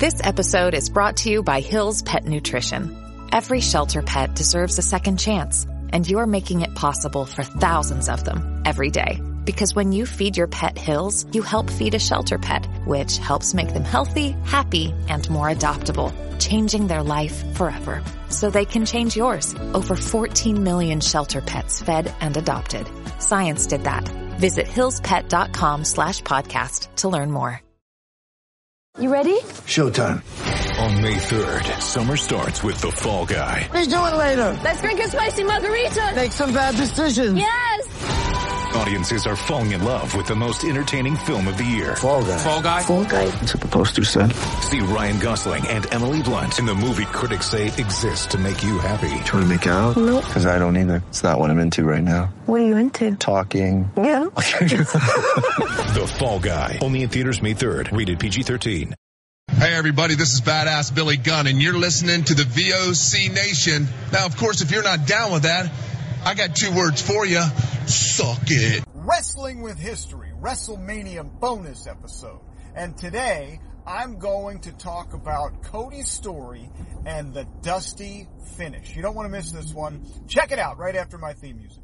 This episode is brought to you by Hill's Pet Nutrition. Every shelter pet deserves a second chance, and you're making it possible for thousands of them every day. Because when you feed your pet Hill's, you help feed a shelter pet, which helps make them healthy, happy, and more adoptable, changing their life forever. So they can change yours. Over 14 million shelter pets fed and adopted. Science did that. Visit hillspet.com/podcast to learn more. You ready? Showtime. On May 3rd, summer starts with The Fall Guy. Let's do it later. Let's drink a spicy margarita. Make some bad decisions. Yes. Audiences are falling in love with the most entertaining film of the year. Fall Guy. Fall Guy? Fall Guy. That's what the poster said. See Ryan Gosling and Emily Blunt in the movie critics say exists to make you happy. Trying to make it out? Nope. Because I don't either. It's not what I'm into right now. What are you into? Talking. Yeah. The Fall Guy. Only in theaters May 3rd. Rated PG-13. Hey everybody, this is Badass Billy Gunn, and you're listening to the VOC Nation. Now, of course, if you're not down with that, I got two words for you. Suck it. Wrestling with History, WrestleMania bonus episode. And today, I'm going to talk about Cody's story and the Dusty finish. You don't want to miss this one. Check it out right after my theme music.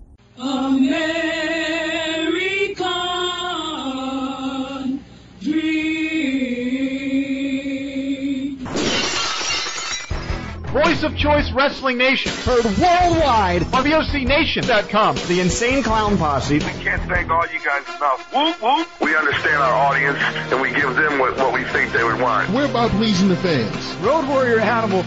American Dream. Voice of Choice Wrestling Nation. Heard worldwide on VOCNation.com. The Insane Clown Posse. We can't thank all you guys enough. Whoop, whoop. We understand our audience, and we give them what we think they would want. We're about pleasing the fans. Road Warrior Hannibal.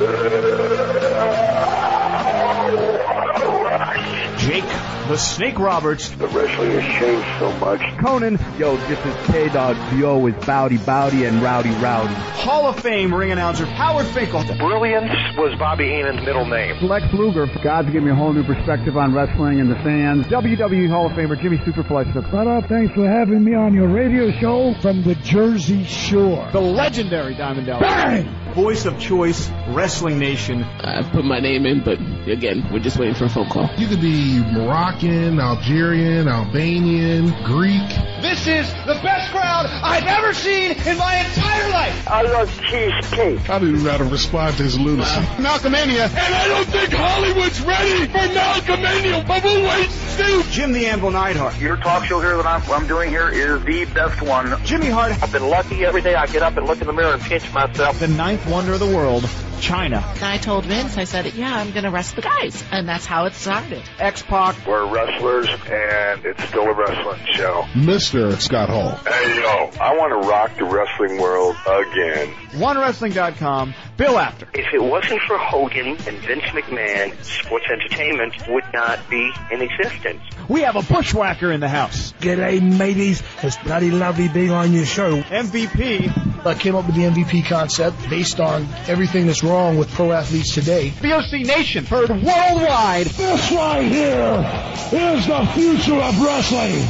Jake the Snake Roberts. The wrestling has changed so much. Conan. Yo, this is K-Dog. Yo is Bowdy Bowdy and Rowdy Rowdy. Hall of Fame ring announcer Howard Finkel. Brilliance was Bobby Heenan's middle name. Lex Luger. God's given me a whole new perspective on wrestling and the fans. WWE Hall of Famer Jimmy Superflex. What up? Thanks for having me on your radio show from the Jersey Shore. The legendary Diamond Dallas. Bang! Voice of Choice Wrestling Nation. I put my name in, but again, we're just waiting for a phone call. You could be Moroccan, Algerian, Albanian, Greek. This is the best crowd I've ever seen in my entire life. I love cheesecake. I didn't know how to respond to his lunacy. Malcolmania. And I don't think Hollywood's ready for Malcolmania, but we'll wait and see. Jim the Anvil Neidhart. Your talk show here that I'm doing here is the best one. Jimmy Hart. I've been lucky every day I get up and look in the mirror and pinch myself. The ninth wonder of the world, China. I told Vince, I said, yeah, I'm going to wrestle the guys. And that's how it started. X-Pac. We're wrestlers, and it's still a wrestling show. Mr. Scott Hall. Hey, yo, I want to rock the wrestling world again. OneWrestling.com, Bill Apter. If it wasn't for Hogan and Vince McMahon, sports entertainment would not be in existence. We have a bushwhacker in the house. G'day, mateys. It's bloody lovely being on your show. MVP. I came up with the MVP concept based on everything that's wrong with pro athletes today. VOC Nation, heard worldwide. This right here is the future of wrestling.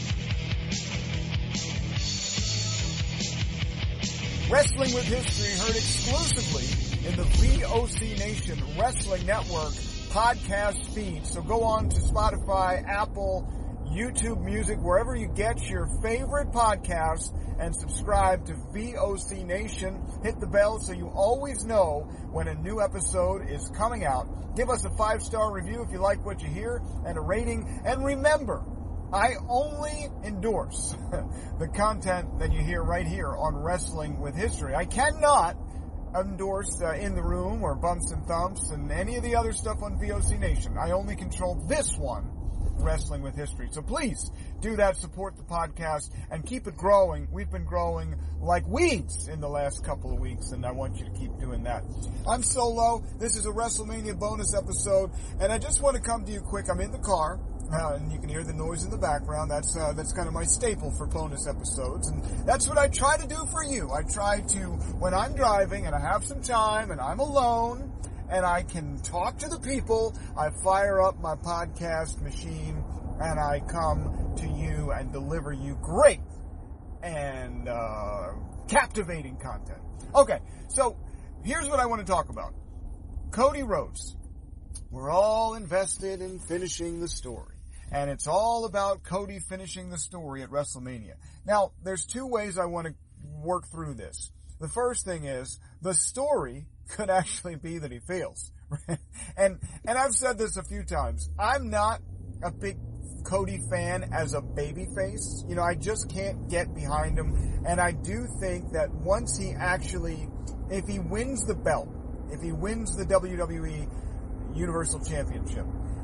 Wrestling with History heard exclusively in the VOC Nation Wrestling Network podcast feed. So go on to Spotify, Apple, YouTube Music, wherever you get your favorite podcasts, and subscribe to VOC Nation. Hit the bell so you always know when a new episode is coming out. Give us a 5-star review if you like what you hear, and a rating. And remember, I only endorse the content that you hear right here on Wrestling with History. I cannot endorse In the Room or Bumps and Thumps and any of the other stuff on VOC Nation. I only control this one, Wrestling with History. So please do that, support the podcast, and keep it growing. We've been growing like weeds in the last couple of weeks, and I want you to keep doing that. I'm Solo. This is a WrestleMania bonus episode, and I just want to come to you quick. I'm in the car. And you can hear the noise in the background. That's kind of my staple for bonus episodes. And that's what I try to do for you. I try to, when I'm driving and I have some time and I'm alone and I can talk to the people, I fire up my podcast machine and I come to you and deliver you great and captivating content. Okay, so here's what I want to talk about. Cody Rhodes. We're all invested in finishing the story. And it's all about Cody finishing the story at WrestleMania. Now, there's two ways I want to work through this. The first thing is, the story could actually be that he fails. and I've said this a few times. I'm not a big Cody fan as a babyface. You know, I just can't get behind him. And I do think that once he actually, if he wins the belt, if he wins the WWE Universal Championship,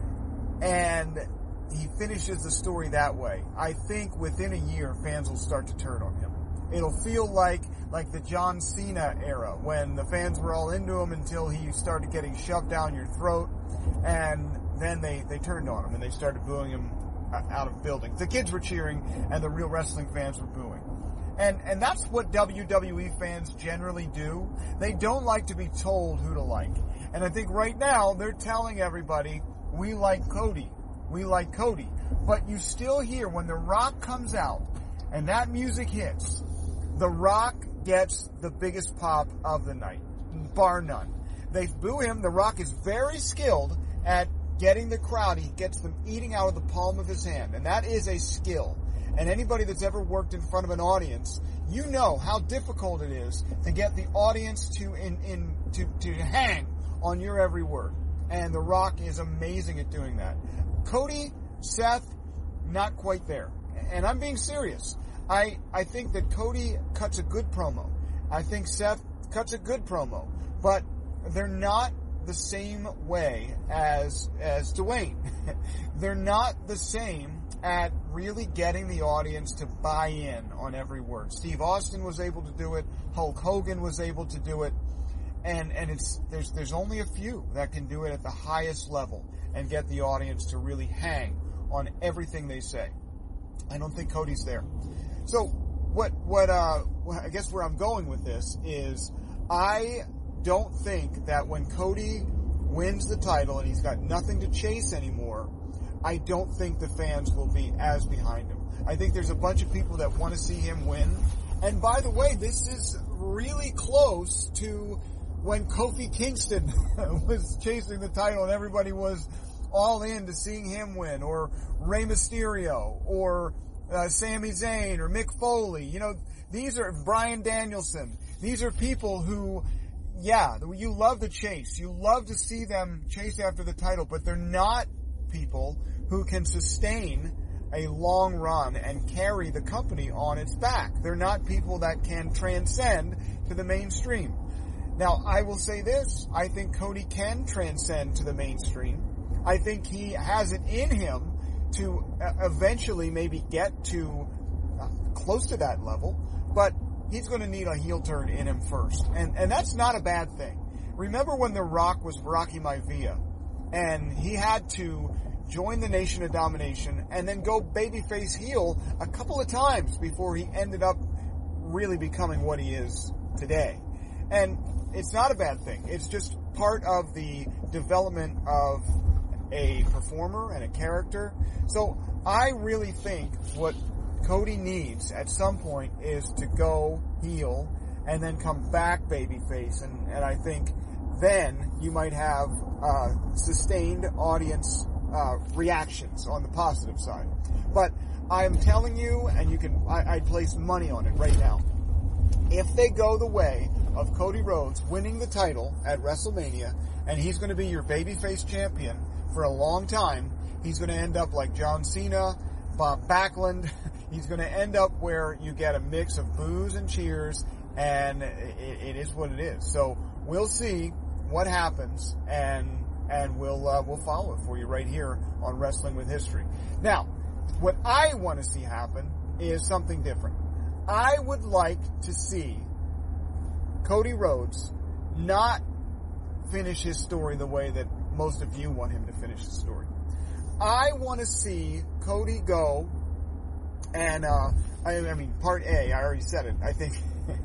and he finishes the story that way, I think within a year fans will start to turn on him. It'll feel like the John Cena era, when the fans were all into him until he started getting shoved down your throat, and then they turned on him and they started booing him out of buildings. The kids were cheering and the real wrestling fans were booing. And that's what WWE fans generally do. They don't like to be told who to like. And I think right now they're telling everybody, we like Cody. We like Cody. But you still hear when The Rock comes out and that music hits, The Rock gets the biggest pop of the night, bar none. They boo him. The Rock is very skilled at getting the crowd. He gets them eating out of the palm of his hand, and that is a skill. And anybody that's ever worked in front of an audience, you know how difficult it is to get the audience to hang on your every word. And The Rock is amazing at doing that. Cody, Seth, not quite there. And I'm being serious. I think that Cody cuts a good promo. I think Seth cuts a good promo. But they're not the same way as Dwayne. They're not the same at really getting the audience to buy in on every word. Steve Austin was able to do it. Hulk Hogan was able to do it. And there's only a few that can do it at the highest level and get the audience to really hang on everything they say. I don't think Cody's there. So I guess where I'm going with this is, I don't think that when Cody wins the title and he's got nothing to chase anymore, I don't think the fans will be as behind him. I think there's a bunch of people that want to see him win. And by the way, this is really close to when Kofi Kingston was chasing the title and everybody was all in to seeing him win, or Rey Mysterio, or Sami Zayn, or Mick Foley. You know, these are Bryan Danielson. These are people who, yeah, you love the chase. You love to see them chase after the title, but they're not people who can sustain a long run and carry the company on its back. They're not people that can transcend to the mainstream. Now, I will say this. I think Cody can transcend to the mainstream. I think he has it in him to eventually maybe get to close to that level, but he's going to need a heel turn in him first. And that's not a bad thing. Remember when The Rock was Rocky Maivia and he had to join the Nation of Domination and then go babyface heel a couple of times before he ended up really becoming what he is today. And it's not a bad thing. It's just part of the development of a performer and a character. So I really think what Cody needs at some point is to go heel and then come back babyface. And I think then you might have sustained audience reactions on the positive side. But I'm telling you, and I'd place money on it right now. If they go the way of Cody Rhodes winning the title at WrestleMania, and he's going to be your babyface champion for a long time, he's going to end up like John Cena, Bob Backlund. He's going to end up where you get a mix of boos and cheers, and it is what it is. So we'll see what happens, and we'll follow it for you right here on Wrestling with History. Now, what I want to see happen is something different. I would like to see Cody Rhodes not finish his story the way that most of you want him to finish his story. I want to see Cody go, and I mean, part A, I already said it. I think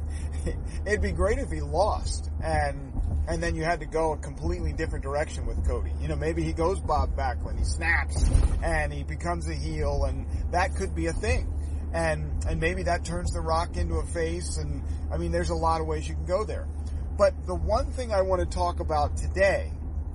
it'd be great if he lost, and then you had to go a completely different direction with Cody. You know, maybe he goes Bob Backlund, he snaps, and he becomes a heel, and that could be a thing. And maybe that turns The Rock into a face, and I mean, there's a lot of ways you can go there. But the one thing I want to talk about today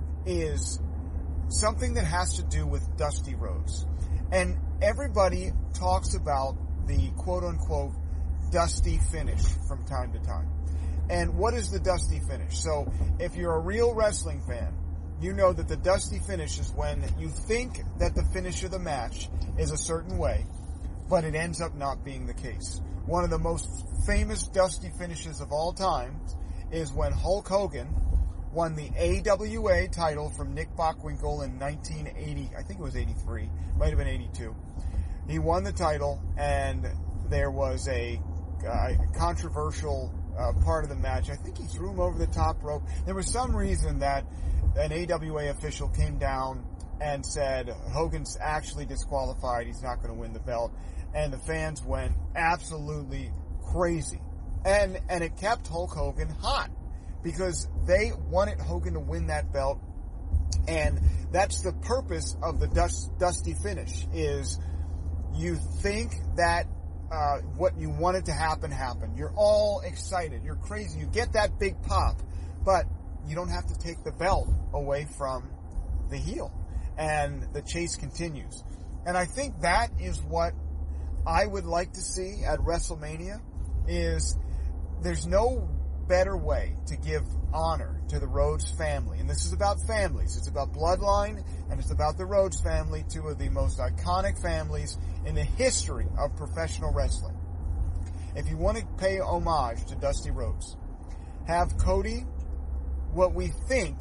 is something that has to do with Dusty Rhodes. And everybody talks about the quote-unquote Dusty finish from time to time. And what is the Dusty Finish? So if you're a real wrestling fan, you know that the Dusty Finish is when you think that the finish of the match is a certain way, but it ends up not being the case. One of the most famous Dusty Finishes of all time is when Hulk Hogan won the AWA title from Nick Bockwinkel in 1980. I think it was 83. Might have been 82. He won the title, and there was a controversial part of the match. I think he threw him over the top rope. There was some reason that an AWA official came down and said, Hogan's actually disqualified. He's not going to win the belt. And the fans went absolutely crazy. And it kept Hulk Hogan hot because they wanted Hogan to win that belt. And that's the purpose of the Dusty Finish, is you think that what you wanted to happen happened. You're all excited. You're crazy. You get that big pop, but you don't have to take the belt away from the heel. And the chase continues. And I think that is what I would like to see at WrestleMania, is there's no better way to give honor to the Rhodes family. And this is about families. It's about bloodline, and it's about the Rhodes family, two of the most iconic families in the history of professional wrestling. If you want to pay homage to Dusty Rhodes, have Cody, what we think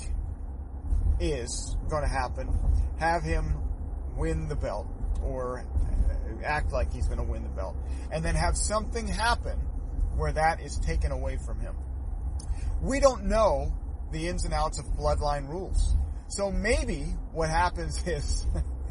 is going to happen, have him win the belt, or act like he's going to win the belt, and then have something happen where that is taken away from him. We don't know the ins and outs of bloodline rules. So maybe what happens is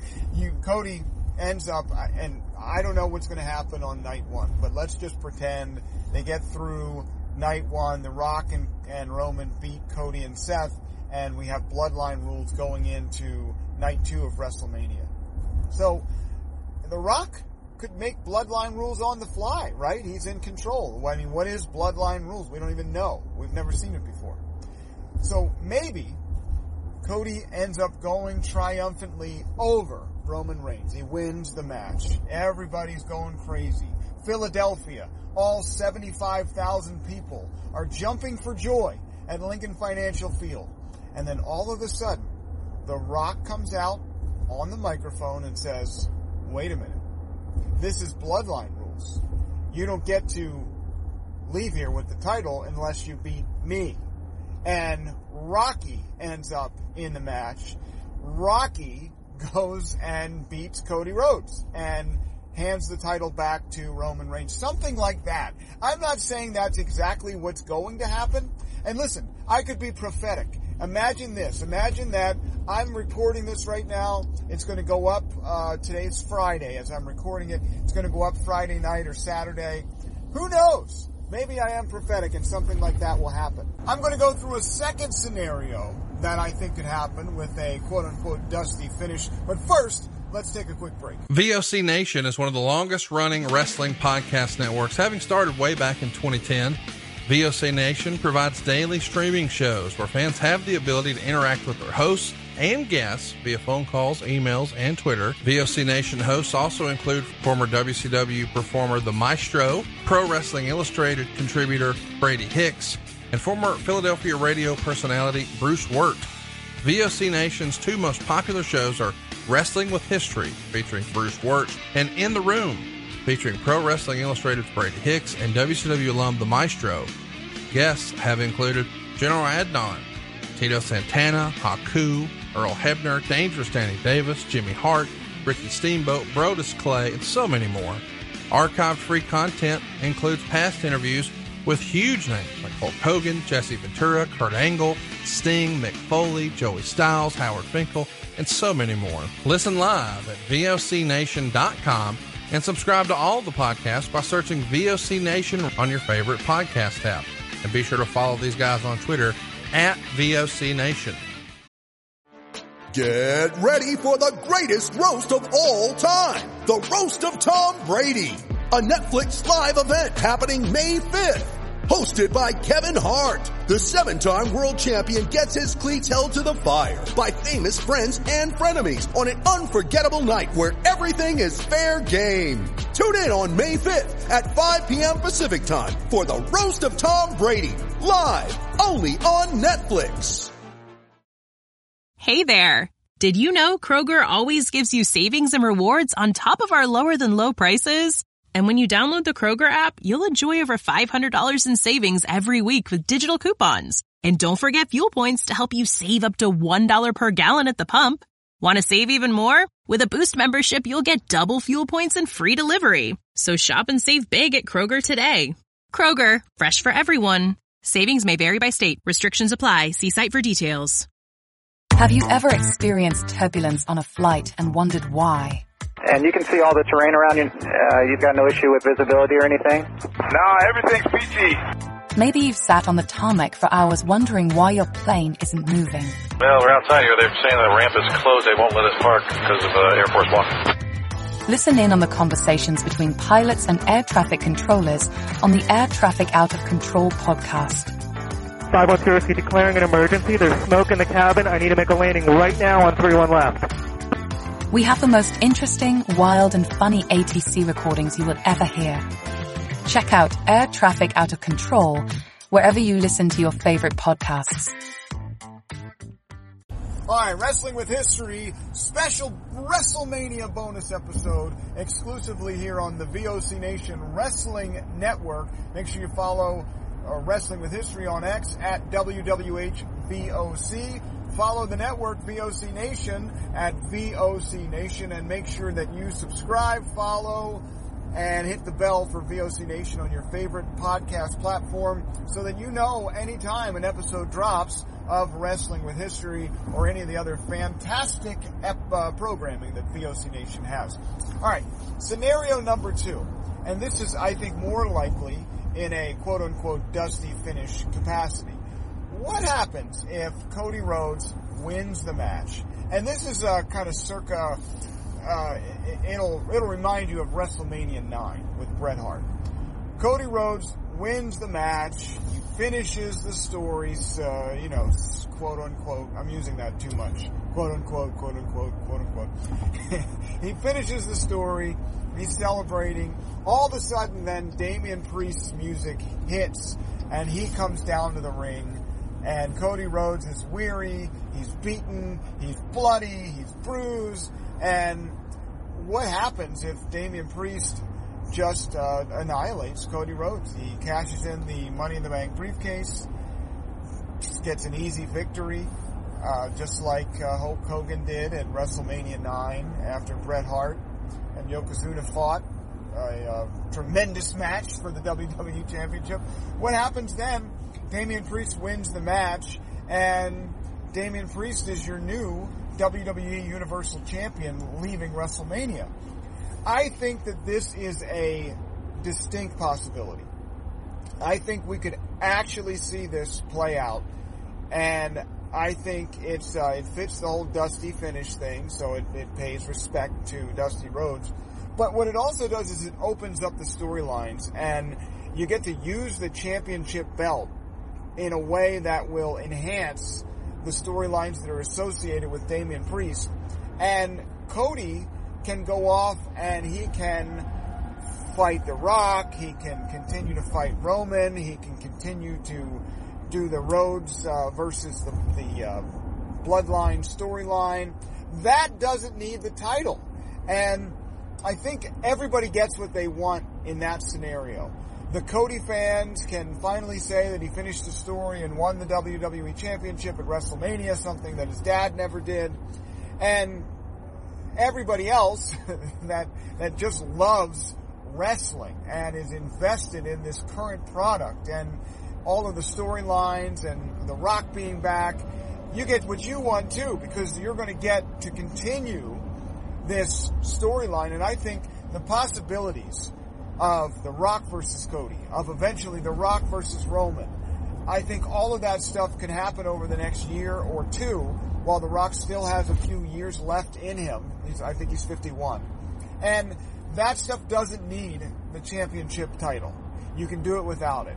Cody ends up, and I don't know what's going to happen on night one, but let's just pretend they get through night one, The Rock and Roman beat Cody and Seth, and we have bloodline rules going into night 2 of WrestleMania. So The Rock could make bloodline rules on the fly, right? He's in control. I mean, what is bloodline rules? We don't even know. We've never seen it before. So maybe Cody ends up going triumphantly over Roman Reigns. He wins the match. Everybody's going crazy. Philadelphia, all 75,000 people are jumping for joy at Lincoln Financial Field. And then all of a sudden, The Rock comes out on the microphone and says, wait a minute. This is bloodline rules. You don't get to leave here with the title unless you beat me. And Rocky ends up in the match. Rocky goes and beats Cody Rhodes and hands the title back to Roman Reigns. Something like that. I'm not saying that's exactly what's going to happen. And listen, I could be prophetic. Imagine this. Imagine that I'm recording this right now. It's going to go up, today's Friday as I'm recording it. It's going to go up Friday night or Saturday. Who knows? Maybe I am prophetic and something like that will happen. I'm going to go through a second scenario that I think could happen with a quote-unquote Dusty Finish. But first, let's take a quick break. VOC Nation is one of the longest-running wrestling podcast networks, having started way back in 2010. VOC Nation provides daily streaming shows where fans have the ability to interact with their hosts and guests via phone calls, emails, and Twitter. VOC Nation hosts also include former WCW performer The Maestro, Pro Wrestling Illustrated contributor Brady Hicks, and former Philadelphia radio personality Bruce Wirt. VOC Nation's two most popular shows are Wrestling with History, featuring Bruce Wirt, and In the Room, featuring Pro Wrestling Illustrated's Brady Hicks and WCW alum The Maestro. Guests have included General Adnan, Tito Santana, Haku, Earl Hebner, Dangerous Danny Davis, Jimmy Hart, Ricky Steamboat, Brodus Clay, and so many more. Archived free content includes past interviews with huge names like Hulk Hogan, Jesse Ventura, Kurt Angle, Sting, Mick Foley, Joey Styles, Howard Finkel, and so many more. Listen live at VOCNation.com and subscribe to all the podcasts by searching VOC Nation on your favorite podcast app. And be sure to follow these guys on Twitter at VOC Nation. Get ready for the greatest roast of all time, the Roast of Tom Brady, a Netflix live event happening May 5th. hosted by Kevin Hart. The 7-time world champion gets his cleats held to the fire by famous friends and frenemies on an unforgettable night where everything is fair game. Tune in on May 5th at 5 p.m. Pacific time for the Roast of Tom Brady, live only on Netflix. Hey there. Did you know Kroger always gives you savings and rewards on top of our lower than low prices? And when you download the Kroger app, you'll enjoy over $500 in savings every week with digital coupons. And don't forget fuel points to help you save up to $1 per gallon at the pump. Want to save even more? With a Boost membership, you'll get double fuel points and free delivery. So shop and save big at Kroger today. Kroger, fresh for everyone. Savings may vary by state. Restrictions apply. See site for details. Have you ever experienced turbulence on a flight and wondered why? And you can see all the terrain around you. You've got no issue with visibility or anything? Nah, everything's peachy. Maybe you've sat on the tarmac for hours wondering why your plane isn't moving. Well, we're outside here. They're saying the ramp is closed. They won't let us park because of Air Force One. Listen in on the conversations between pilots and air traffic controllers on the Air Traffic Out of Control podcast. 510 declaring an emergency. There's smoke in the cabin. I need to make a landing right now on 31 left. We have the most interesting, wild, and funny ATC recordings you will ever hear. Check out Air Traffic Out of Control wherever you listen to your favorite podcasts. All right, Wrestling with History, special WrestleMania bonus episode, exclusively here on the VOC Nation Wrestling Network. Make sure you follow Wrestling with History on X at WWHVOC. Follow the network, VOC Nation, at VOC Nation, and make sure that you subscribe, follow, and hit the bell for VOC Nation on your favorite podcast platform so that you know anytime an episode drops of Wrestling with History or any of the other fantastic programming that VOC Nation has. All right, scenario number 2, and this is, I think, more likely in a quote-unquote dusty finish capacity. What happens if Cody Rhodes wins the match? And this is kind of circa, it'll remind you of WrestleMania 9 with Bret Hart. Cody Rhodes wins the match. He finishes the story, quote unquote. I'm using that too much. Quote unquote, quote unquote, quote unquote. He finishes the story. He's celebrating. All of a sudden, then Damian Priest's music hits, and he comes down to the ring. And Cody Rhodes is weary, he's beaten, he's bloody, he's bruised. And what happens if Damian Priest just annihilates Cody Rhodes? He cashes in the Money in the Bank briefcase, gets an easy victory, just like Hulk Hogan did at WrestleMania 9 after Bret Hart and Yokozuna fought. A tremendous match for the WWE Championship. What happens then? Damian Priest wins the match, and Damian Priest is your new WWE Universal Champion leaving WrestleMania. I think that this is a distinct possibility. I think we could actually see this play out, and I think it fits the whole Dusty finish thing, so it pays respect to Dusty Rhodes. But what it also does is it opens up the storylines, and you get to use the championship belt in a way that will enhance the storylines that are associated with Damian Priest. And Cody can go off and he can fight The Rock, he can continue to fight Roman, he can continue to do the Rhodes versus the Bloodline storyline. That doesn't need the title. And I think everybody gets what they want in that scenario. The Cody fans can finally say that he finished the story and won the WWE Championship at WrestleMania, something that his dad never did. And everybody else that just loves wrestling and is invested in this current product and all of the storylines and The Rock being back, you get what you want too, because you're going to get to continue this storyline. And I think the possibilities of The Rock versus Cody, of eventually The Rock versus Roman, I think all of that stuff can happen over the next year or two while The Rock still has a few years left in him. I think he's 51. And that stuff doesn't need the championship title. You can do it without it.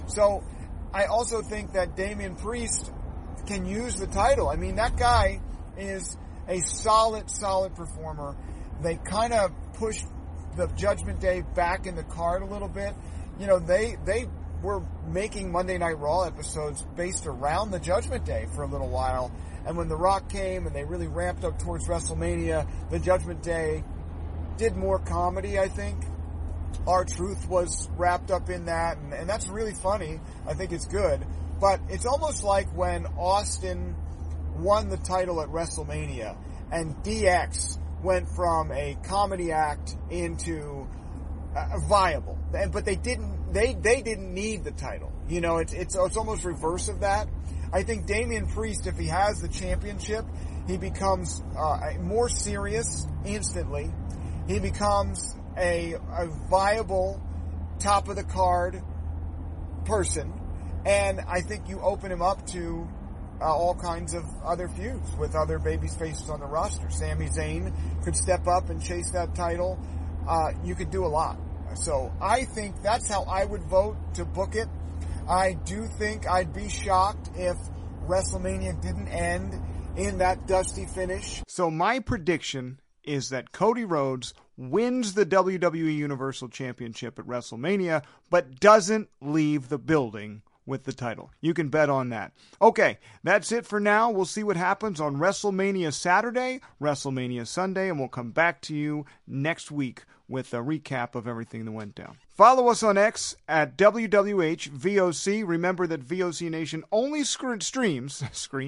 So I also think that Damian Priest can use the title. I mean, that guy is a solid performer. They kind of pushed the Judgment Day back in the card a little bit. You know, they were making Monday Night Raw episodes based around the Judgment Day for a little while. And when The Rock came and they really ramped up towards WrestleMania, the Judgment Day did more comedy, I think. R-Truth was wrapped up in that, and that's really funny. I think it's good. But it's almost like when Austin won the title at WrestleMania and DX went from a comedy act into viable. But they didn't need the title. You know, it's almost reverse of that. I think Damian Priest, if he has the championship, he becomes more serious instantly. He becomes a viable top of the card person, and I think you open him up to all kinds of other feuds with other baby faces on the roster. Sami Zayn could step up and chase that title. You could do a lot. So I think that's how I would vote to book it. I do think I'd be shocked if WrestleMania didn't end in that dusty finish. So my prediction is that Cody Rhodes wins the WWE Universal Championship at WrestleMania, but doesn't leave the building with the title. You can bet on that. Okay, that's it for now. We'll see what happens on WrestleMania Saturday, WrestleMania Sunday, and we'll come back to you next week with a recap of everything that went down. Follow us on X at WWHVOC. Remember that VOC Nation only streams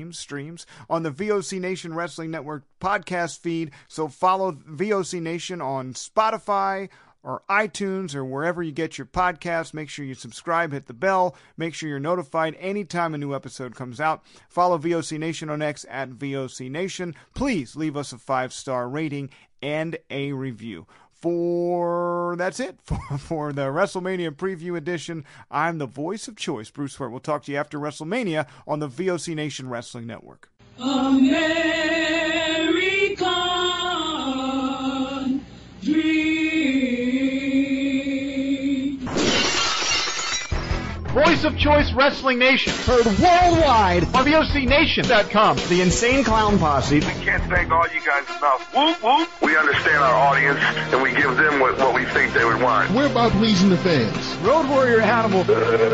on the VOC Nation Wrestling Network podcast feed. So follow VOC Nation on Spotify or iTunes or wherever you get your podcasts. Make sure you subscribe, hit the bell. Make sure you're notified anytime a new episode comes out. Follow VOC Nation on X at VOC Nation. Please leave us a 5-star rating and a review. That's it for the WrestleMania preview edition. I'm the voice of choice, Bruce Wirt. We'll talk to you after WrestleMania on the VOC Nation Wrestling Network. American Dream. Voice of Choice Wrestling Nation. Heard worldwide on VOCNation.com. The Insane Clown Posse. We can't thank all you guys enough. Whoop, whoop. We understand our audience, and we give them what we think they would want. We're about pleasing the fans. Road Warrior Hannibal.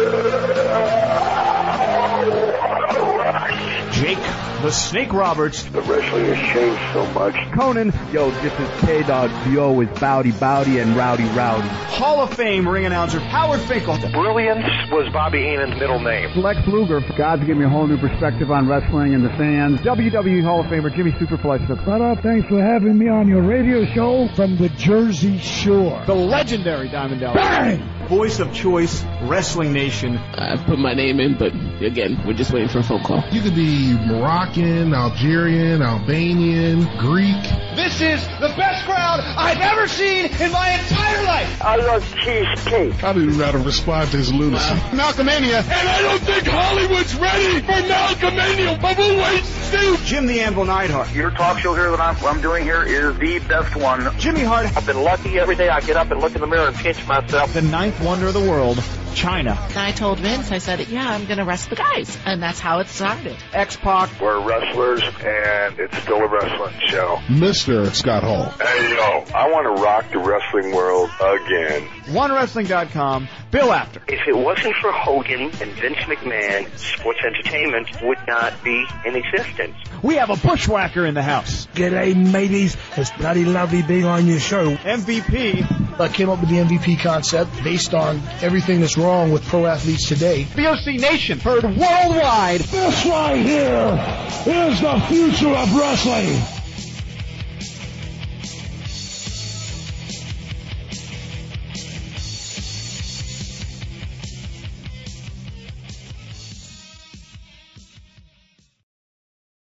Jake the Snake Roberts. The wrestling has changed so much. Conan. Yo, this is K-Dog. Yo is Bowdy and Rowdy. Hall of Fame ring announcer Howard Finkel. Brilliance was Bobby Heenan's middle name. Lex Luger. God's given me a whole new perspective on wrestling and the fans. WWE Hall of Famer Jimmy Superflex. What up? Thanks for having me on your radio show from the Jersey Shore. The legendary Diamond Dallas. Bang! Voice of Choice Wrestling Nation. I put my name in, but again, we're just waiting for a phone call. You could be Moroccan, Algerian, Albanian, Greek. This is the best crowd I've ever seen in my entire life. I love cheesecake. I don't even know how to respond to his lunacy. Malcolmania. And I don't think Hollywood's ready for Malcolmania, but we'll wait and see. Jim the Anvil Neidhart. Your talk show here that I'm doing here is the best one. Jimmy Hart. I've been lucky every day I get up and look in the mirror and pinch myself. The ninth wonder of the world, China. I told Vince, I said, yeah, I'm going to wrestle the guys. And that's how it started. X-Pac. We're wrestlers, and it's still a wrestling show. Mr. Scott Hall. Hey, yo, I want to rock the wrestling world again. OneWrestling.com, Bill Apter. If it wasn't for Hogan and Vince McMahon, sports entertainment would not be in existence. We have a bushwhacker in the house. G'day, mateys. It's bloody lovely being on your show. MVP. I came up with the MVP concept based on everything that's wrong with pro athletes today. VOC Nation. Heard worldwide. This right here is the future of wrestling.